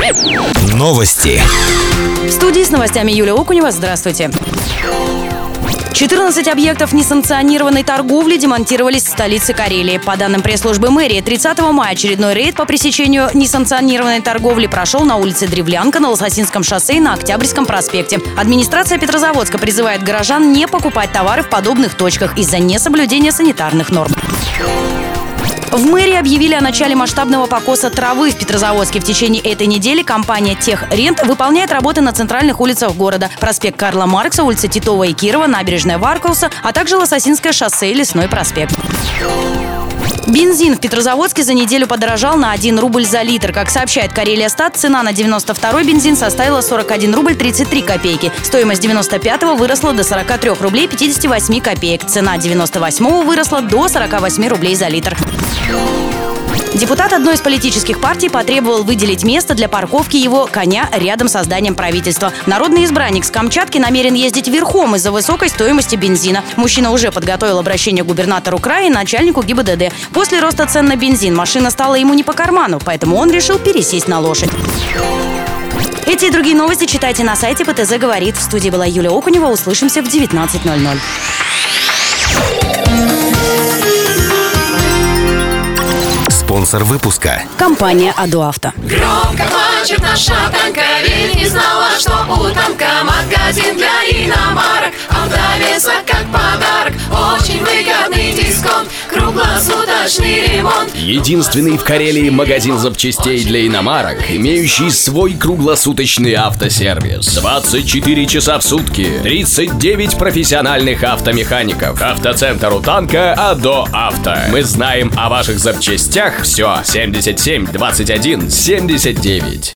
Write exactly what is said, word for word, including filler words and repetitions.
Новости. В студии с новостями Юлия Окунева. Здравствуйте. четырнадцать объектов несанкционированной торговли демонтировались в столице Карелии. По данным пресс-службы мэрии, тридцатого мая очередной рейд по пресечению несанкционированной торговли прошел на улице Древлянка, на Лососинском шоссе и на Октябрьском проспекте. Администрация Петрозаводска призывает горожан не покупать товары в подобных точках из-за несоблюдения санитарных норм. В мэрии объявили о начале масштабного покоса травы в Петрозаводске. В течение этой недели компания «Техрент» выполняет работы на центральных улицах города. Проспект Карла Маркса, улица Титова и Кирова, набережная Варкауса, а также Лососинское шоссе и Лесной проспект. Бензин в Петрозаводске за неделю подорожал на один рубль за литр. Как сообщает Карелия Стат, цена на девяносто второй бензин составила сорок один рубль тридцать три копейки. Стоимость девяносто пятого выросла до сорок три рублей пятьдесят восемь копеек. Цена девяносто восьмого выросла до сорок восемь рублей за литр. Депутат одной из политических партий потребовал выделить место для парковки его коня рядом со зданием правительства. Народный избранник с Камчатки намерен ездить верхом из-за высокой стоимости бензина. Мужчина уже подготовил обращение к губернатору края и начальнику ГИБДД. После роста цен на бензин машина стала ему не по карману, поэтому он решил пересесть на лошадь. Эти и другие новости читайте на сайте ПТЗ говорит. В студии была Юлия Окунева. Услышимся в девятнадцать ноль ноль. Спонсор выпуска. Компания «Адоавто». Громко плачет наша танка, ведь не знала, что у танка магазин для иномарок. Автовеса как подарок, очень выгодный дисконт, круглосуточный ремонт. Единственный в Карелии магазин запчастей для иномарок, имеющий свой круглосуточный автосервис. двадцать четыре часа в сутки, тридцать девять профессиональных автомехаников. Автоцентр у танка «Адоавто». Мы знаем о ваших запчастях все. семьдесят семь двадцать один семьдесят девять.